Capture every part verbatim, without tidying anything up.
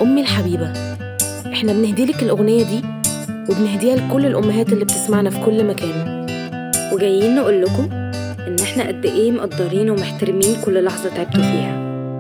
أمي الحبيبة، إحنا بنهديلك الأغنية دي وبنهديها لكل الأمهات اللي بتسمعنا في كل مكان، وجايين نقول لكم إن إحنا قد إيه مقدرين ومحترمين كل لحظة تعبتوا فيها.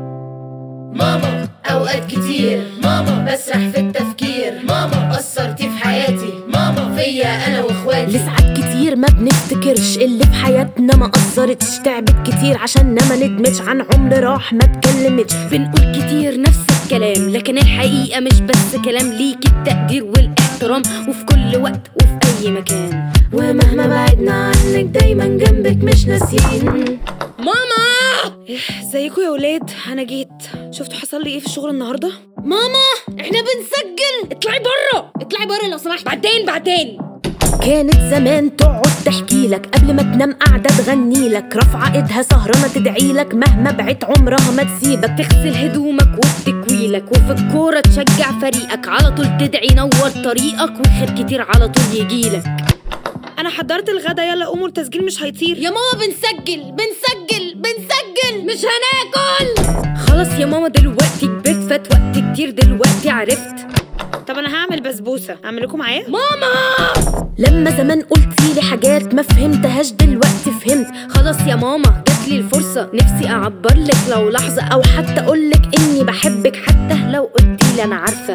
ماما أوقات كتير ماما بسرح في التفكير، ماما أثرتي في حياتي، ماما فيا أنا وإخواتي. لساعات كتير ما بنفتكرش اللي في حياتنا ما أثرتش، تعبت كتير عشاننا ما ندمتش عن عمر راح ما اتكلمتش. بنقول كتير نفس الكلام لكن الحقيقة مش بس كلام، ليك التقدير والاحترام وفي كل وقت وفي أي مكان، ومهما بعدنا عنك دايما جنبك مش ناسيين. ماما ازيكوا يا ولاد؟ انا جيت. شفتوا حصل لي ايه في الشغل النهارده؟ ماما احنا بنسجل، اطلعي بره اطلعي بره لو سمحت. بعدين بعدين كانت زمان تقعد تحكي لك قبل ما تنام، قاعده تغني لك، رافعه ايدها سهرانه تدعي لك، مهما بعدت عمرها ما تسيبك، تغسل هدومك وبتكوي لك، وفي الكوره تشجع فريقك، على طول تدعي نور طريقك وخير كتير على طول يجيلك. انا حضرت الغدا، يلا قوموا التسجيل مش هيطير. يا ماما بنسجل بنسجل بنسجل مش هناكل. خلاص يا ماما دلوقتي كبرت، فات وقت كتير دلوقتي عرفت. طب انا هعمل بسبوسه، اعمل لكم معايا؟ ماما لما زمان قلتي لي حاجات ما فهمتهاش دلوقتي فهمت. خلاص يا ماما جاتلي الفرصه، نفسي اعبر لك لو لحظه، او حتى اقول لك اني بحبك حتى لو قلتي لي انا عارفه.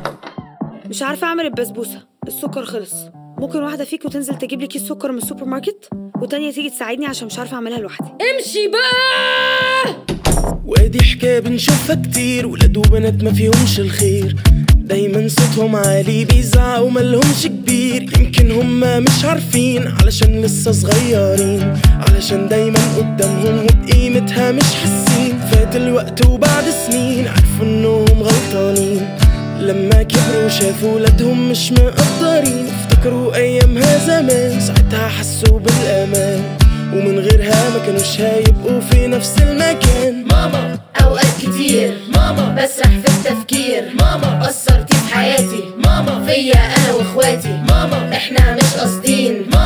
مش عارفه اعمل البسبوسه، السكر خلص. ممكن واحده فيكم تنزل تجيب لي كيس سكر من السوبر ماركت، وتانية تيجي تساعدني عشان مش عارفه اعملها لوحدي. امشي بقى. وادي حكايه بنشوفها كتير، ولاد وبنات ما فيهمش الخير، دايما صوتهم عالي بيزعقوا مالهمش كبير. يمكن هما مش عارفين علشان لسه صغيرين، علشان دايما قدامهم وبقيمتها مش حاسين. فات الوقت وبعد سنين عرفوا انهم غلطانين، لما كبروا شافوا ولادهم مش مقدرين، افتكروا ايامها زمان ساعتها حسوا بالامان، ومن غيرها ما كانوش هيبقوا في نفس المكان. ماما أوقات كتير ماما بسرح في التفكير، ماما أثرتي في حياتي، ماما فيا أنا وإخواتي، ماما إحنا مش قاصدين.